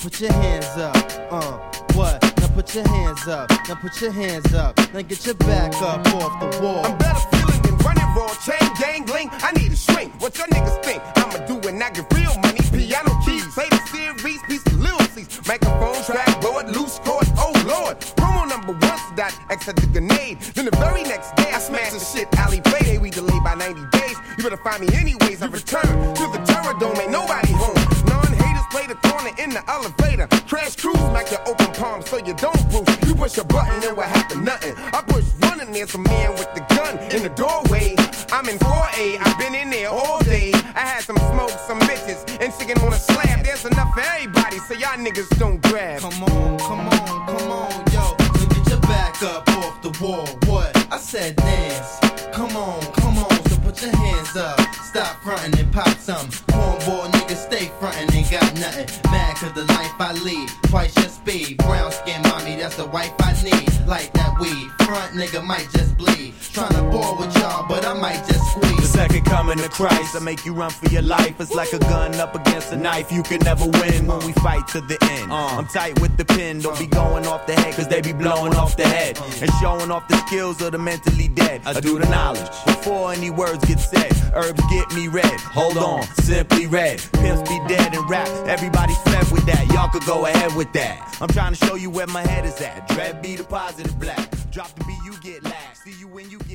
put your hands up. What? Now put your hands up. Now put your hands up. Now get your back up off the wall. I'm better feeling than running raw. Chain gang bling. I need a shrink. What your niggas think? I'ma do when I get real money. Piano keys, play the series, piece of Lil C's. Microphone, track, board, loose chord. Oh Lord. Promo number 1, dot X at the grenade. Then the very next day I smash the shit. Ali Payday, we delayed by 90 days. You better find me anyways. I return to the Terror Dome. Ain't nobody home. Non-haters play the corner in the elevator. Crash cruise, smack your open palm so you don't proof. You push a button and what happened? Nothing. I push one and there's a man with the gun in the doorway. I'm in 4A, I've been in there all day. I had some smoke, some bitches, and chicken on a slab. There's enough for everybody, so y'all niggas don't grab. Come on, come on, come on, yo. So get your back up off the wall. What? I said dance. Come on, so put your hands up. Stop frontin' and pop some. Cornball niggas stay frontin', ain't got nothing. Mad cause the life I lead, twice your speed. Brown skin mommy, that's the wife I need. Like that weed, front nigga might just bleed. Tryna ball with y'all, but I might just squeeze. The second coming of Christ, I make you run for your life. It's like a gun up against a knife. You can never win when we fight to the end. I'm tight with the pen, don't be going off the head, cause they be blowing off the head. And showing off the skills of the mentally dead. I do the knowledge before any words get said. Herbs get me red, hold on, simply red. Pimps be dead and rap, everybody's fed with that. Y'all could go ahead with that. I'm trying to show you where my head is at. Dread be the positive black. Drop the beat, you get laughed. See you when you get